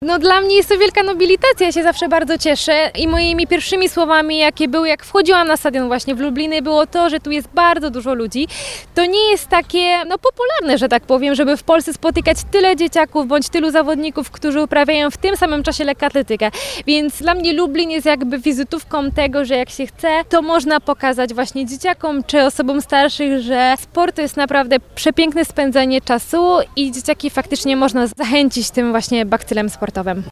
No dla mnie jest to wielka nobilitacja, ja się zawsze bardzo cieszę i moimi pierwszymi słowami, jakie były, jak wchodziłam na stadion właśnie w Lublinie, było to, że tu jest bardzo dużo ludzi. To nie jest takie popularne, że tak powiem, żeby w Polsce spotykać tyle dzieciaków bądź tylu zawodników, którzy uprawiają w tym samym czasie lekkoatletykę. Więc dla mnie Lublin jest jakby wizytówką tego, że jak się chce, to można pokazać właśnie dzieciakom czy osobom starszych, że sport to jest naprawdę przepiękne spędzanie czasu i dzieciaki faktycznie można zachęcić tym właśnie bakcylem sportowym.